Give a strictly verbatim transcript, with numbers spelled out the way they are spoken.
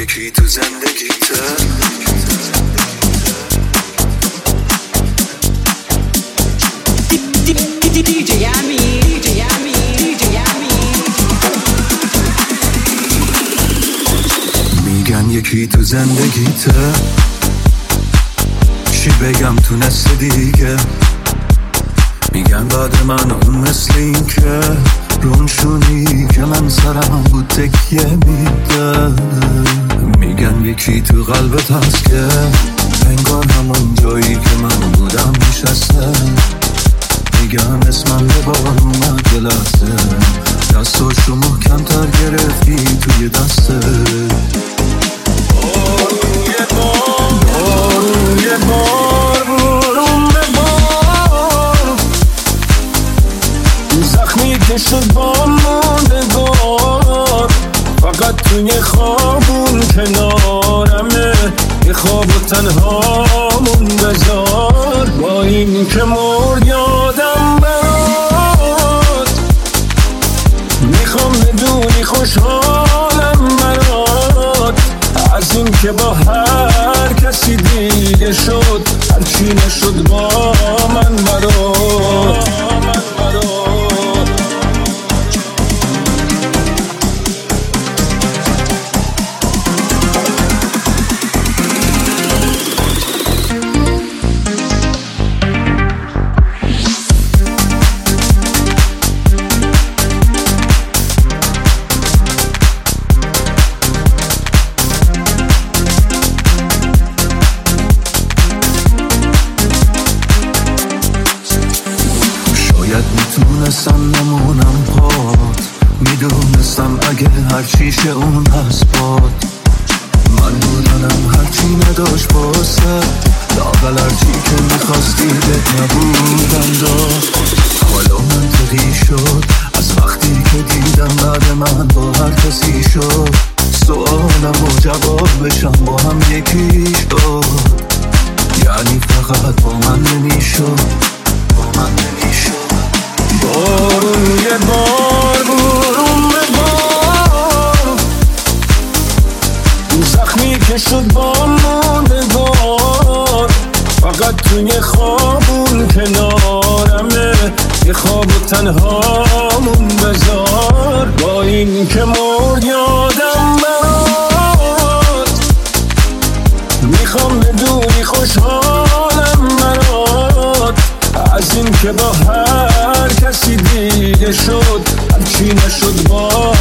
یکی تو زندگیته دیجی امیر دیجی امیر دیجی امیر میگن یکی تو زندگیته چی بگم تونسته دیگه میگن بعد من اون مثل این که رونشونی که من سرم بود تکیه میده میگن یکی تو قلبت هست که انگار همون جایی که من بودم نشسته میگن اسمم به بار اومد یه لحظه دستاشو محکم‌تر گرفتی توی دسته بارون یه بار بارون یه بار بارون به بار زخمی که شد با موندگار فقط توی خوابون کنارمه یه خواب و تنهامون بذار با این که مرد یادم برات میخوام بدونی خوشحالم برات از این که با هر کسی دیگه شد هرچی نشد با من برات من برات میتونستم نمونم پات میدونستم اگه هرچیشه اون هست باد من بودنم هرچی نداشت باسه لاغل هرچی که میخواستی بهت نبودم داد حالا منطقی شد از وقتی که دیدم بعد من با هر کسی شد سوالم و جواب بشم با هم یکی شد یعنی فقط با من نمیشد با من نمیشد بارون یه بار بارون به بار زخمی که شد با موندگار فقط توی خوابون کنارمه یه خواب و تنهامون بذار با این که مرد یادم برات میخوام بدونی خوشحالم برات از این که با هر کسی دیگه شد هرچی نشد با